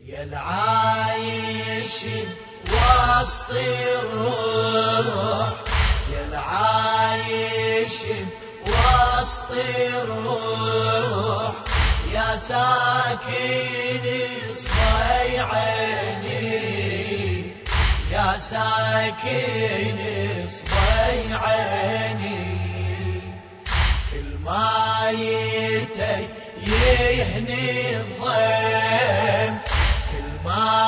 يا العايش وسط الروح، يا العايش وسط الروح، يا ساكن اصبع عيني، يا ساكن اصبع عيني، كل ما يهني الضيم، كل ما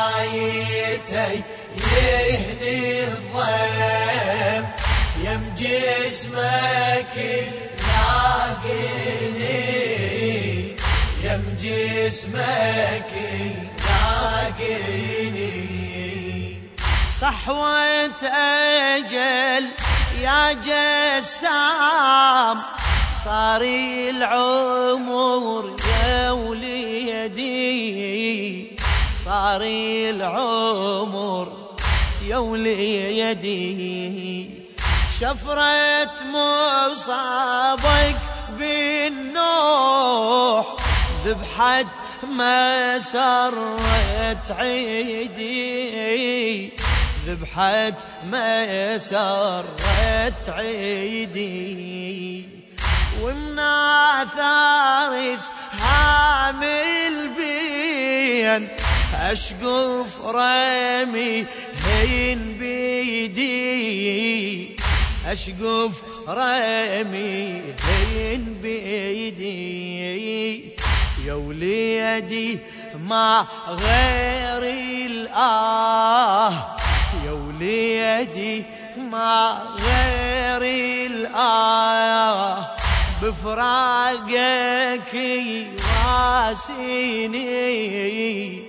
يهني الضيم، يم جسمك لاقيني، يم جسمك لاقيني، صحوة أجل يا جسام، صار العمر يا وليدي، صار العمر يا وليدي، شفرة مصابك بالنوح، ذبحت مسرت عيدي، ذبحت مسرت عيدي، ومن آثار اسهام البين أشقف رمي هين بيدي، أشقف رمي هين بيدي، يا وليدي ما غير الآه، يا وليدي ما غير الآه، بفراقك واسيني،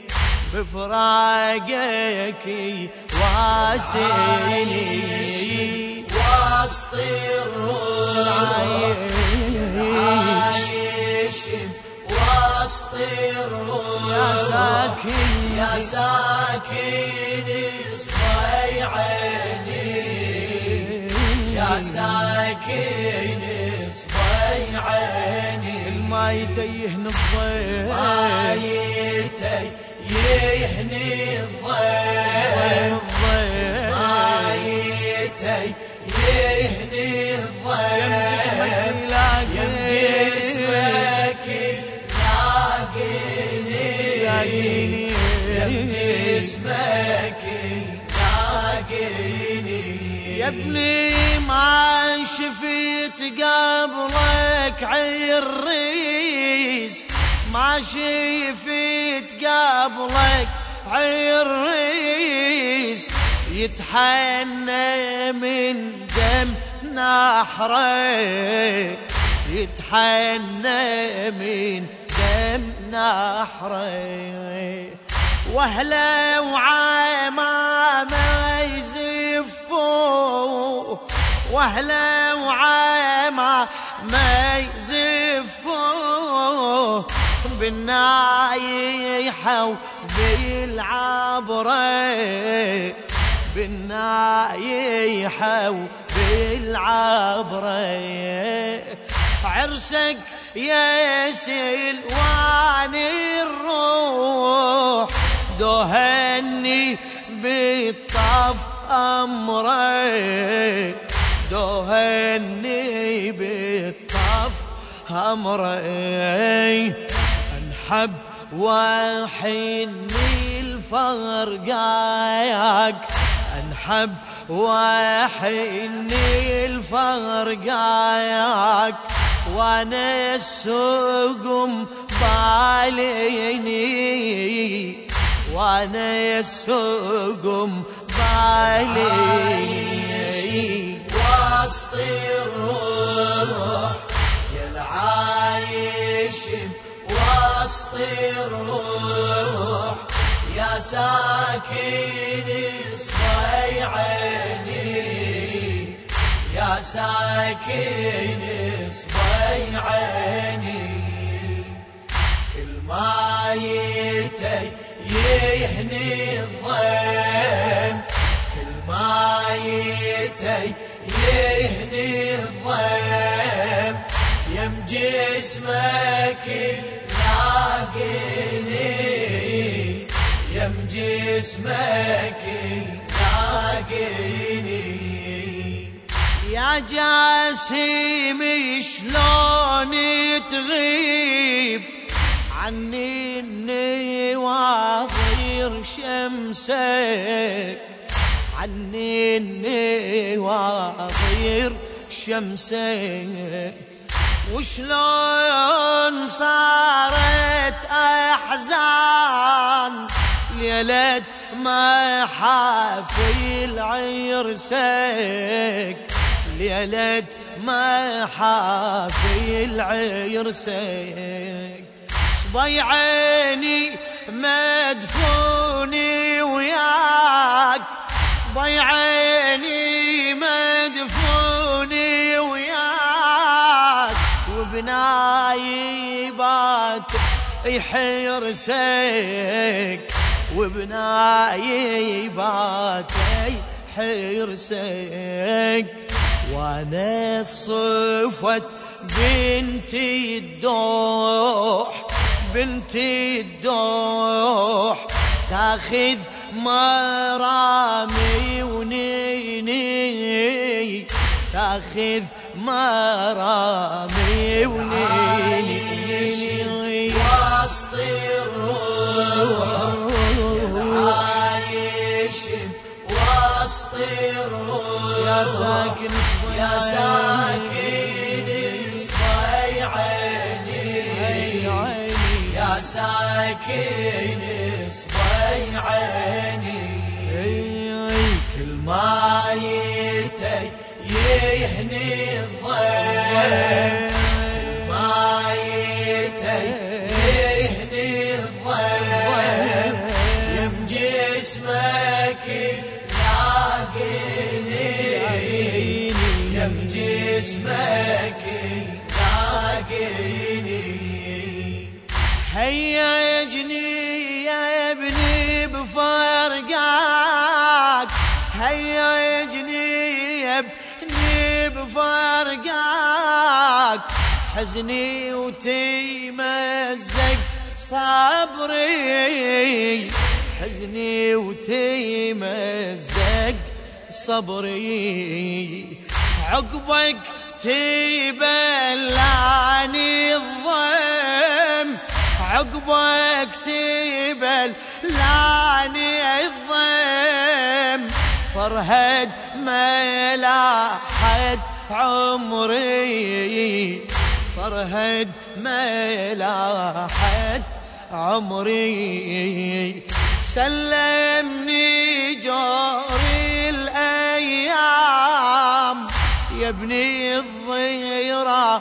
بفراقك واسيني، وسط الروح عايش وسط الروح، يا ساكن يا ساكن اصبع عيني، يا ساكن اصبع عيني، كل ما يتيهن الضيم، ما يهني الضيم، ما يهني الضيم، يم جسمك لاقيني، يم جسمك لاقيني، يا ابني ما شفيت قبلك عريس، ما شفيت قبلك عريس، يتحنى من دم نحره، يتحنى من دم نحره، واهله وعمامه يزفوا، واهله وعمامه يزفوا، بالنايحة وبالعبرة، بالنايحة وبالعبرة، عرسك يا سلوان الروح، دهني بالطف أمره، دهني بالطف أمره، انحب وحني الفرقاك، انحب وحني الفرقاك، وانا السقم باليني، وانا السقم باليني، وسط الروح يا العايش وسط الروح، يا ساكن اصبع عيني، يا ساكن اصبع عيني، كل ما يهني الضيم، كل ما يهني الضيم، يم جسمك لاقيني، يم جسمك يلاقيني. يا جاسم شلون تغيب عني النواظر شمسك، عني النواظر شمسك، وشلون صارت أحزان ليلة ما حافل عرسك، ليلة ما حافل عرسك. صبيعيني مدفوني وياك، صبيعيني مدفوني وياك، وبنايبات يحرسك، وبنايبات يحرسك. وانا صفت بنتي الدوح، بنتي الدوح تاخذ مرامي ونيني، تاخذ مرامي ونيني. وسط الروح عايش وسط الروح، يا ساكن يا ساكن صبيعيني، يا ساكن صبيعيني. كل ما يهني الضيم، ما يهني الضيم، يم جسمك لاقيني، يم جسمك لاقيني. هيجني يا ابني بفرقاك، هيجني يا ابني بفرقاك، حزني وتمزق صبري، حزني وتمزق صبري. عقبك تبلعني الضيم، عقبك تبلعني الضيم، فرهد ملاحت عمري، فرهد ملاحت عمري. سلمني جوري الأيام يا ابني الضيرة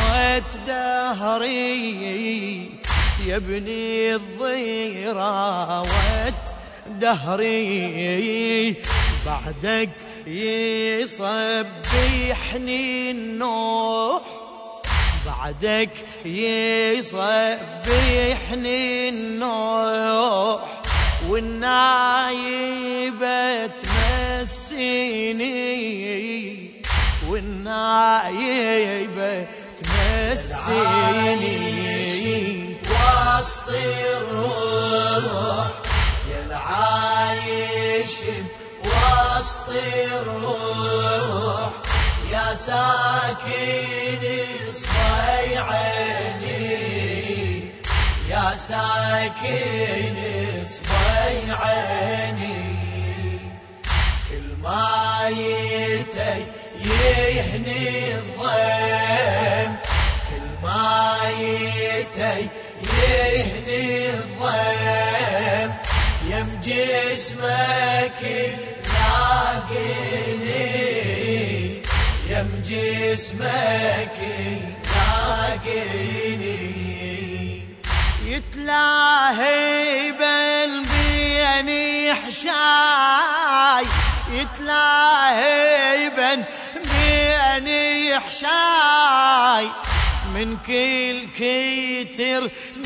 وتدهري، يا ابني الضيرة وتدهري. بعدك يصبحني النوح، بعدك يصبحني النوح، والنايبة تمسيني، والنايبة تمسيني. وسط الروح يا العايش وسط الروح، يا ساكن صبيعيني، يا ساكن صبيعيني. كل ما يهني الضيم، كل ما يهني الضيم، يم جسمك لاقيني، يم جسمك لاقيني. يتلاهي بالبين حشاي، يتلاهي بين حشاي، من كل كتر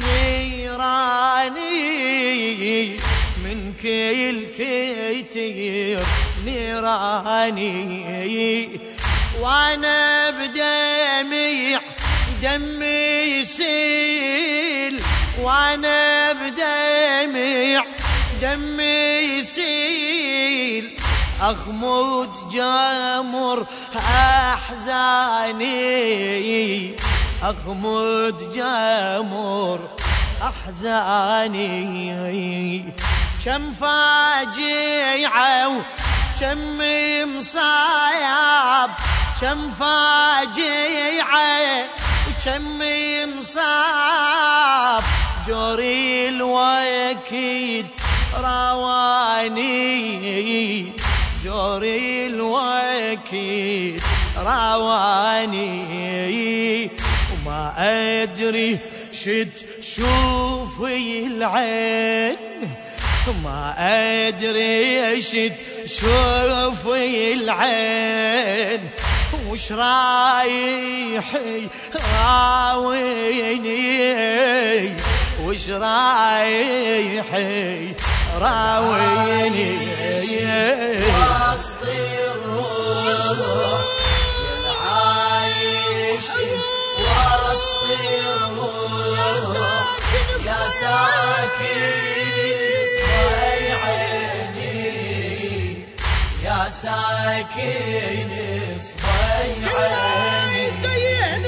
نيراني، من كل كتر نيراني. وانا بدمي دمي يسيل، وانا بدمي دمي يسيل أغمض جمر أحزاني أغمض جمر أحزاني كم فاجعة وكم مصايب كم فاجعة وكم مصاب جوري الوكيد رواني جوري الوكيد رواني وما أدري شد شوفي العين ما أدري شد شوفي العين وش رايحي راويني وش رايحي راويني وسط الروح يا وسط الروح يا ساكن اصبعي عيني يا ساكن اصبعي عيني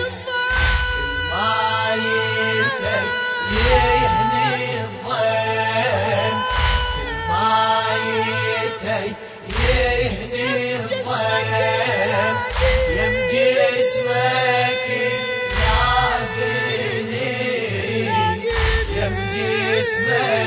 المايتك يهني الظن المايتك يهني الظن يم جسمك يم جسمك